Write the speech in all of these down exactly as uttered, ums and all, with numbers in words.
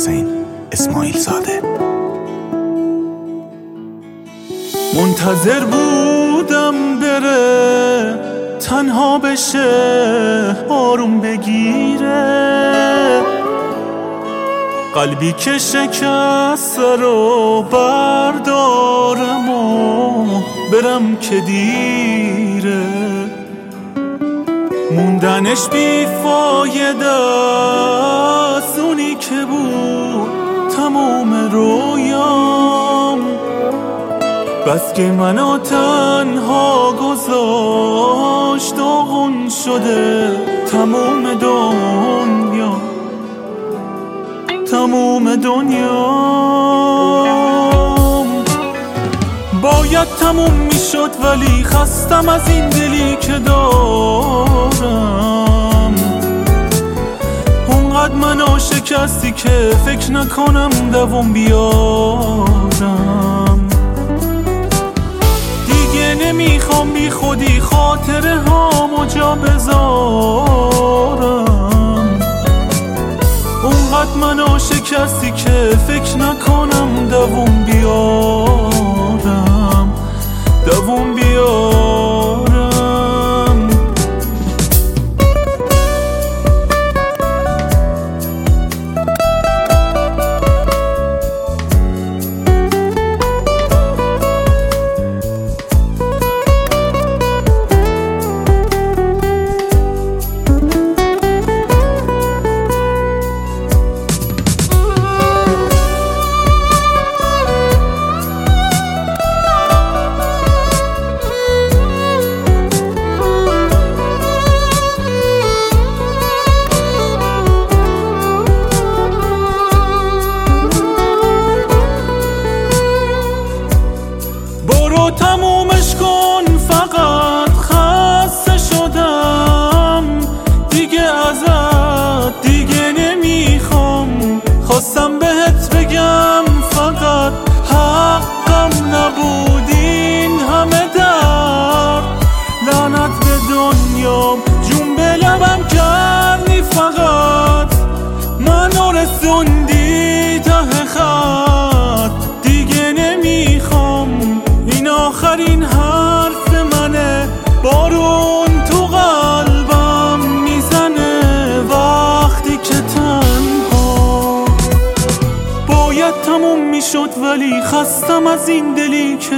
حسین اسماعیل زاده. منتظر بودم بره، تنها بشه، آروم بگیره، قلبی که شکسته رو بردارم و برم که دیره. موندنش بیفایده است، اونی که بود تموم رویام، بس که منو تنها گذاشت، داغون شده تموم دنیا، تموم دنیام. باید تموم میشد ولی خستم از این دلی که دارم. اونقدر منو شکستی که فکر نکنم دوام بیارم. دیگه نمیخوام بی خودی خاطره هامو جا بذارم. اونقدر منو شکستی که فکر نکنم دوام بیارم، دوام بیارم. تمومش کن فقط، خسته شدم دیگه ازت، دیگه نمیخوام. خواستم بهت بگم فقط حقم نبود این همه درد. لعنت به دنیام، جون به لبم کردی فقط، منو رسوندی ته خط. دیگه نمیخوام، این آخرین حرف منه. بارون تو قلبم میزنه وقتی که تنها. باید تموم میشد ولی خستم از این دلی که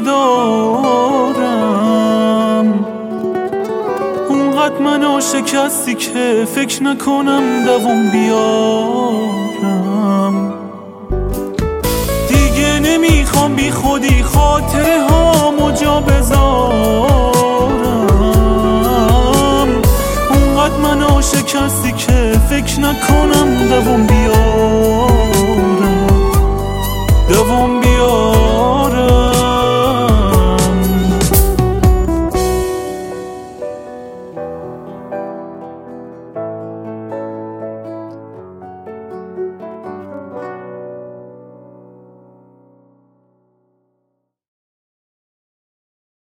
دارم. اونقدر منو شکستی که فکر نکنم دوام بیارم. دیگه نمیخوام بی خودی خاطره هامو جا بذارم. اونقدر منو شکستی که فکر نکنم دوام بیارم، دوام بیارم.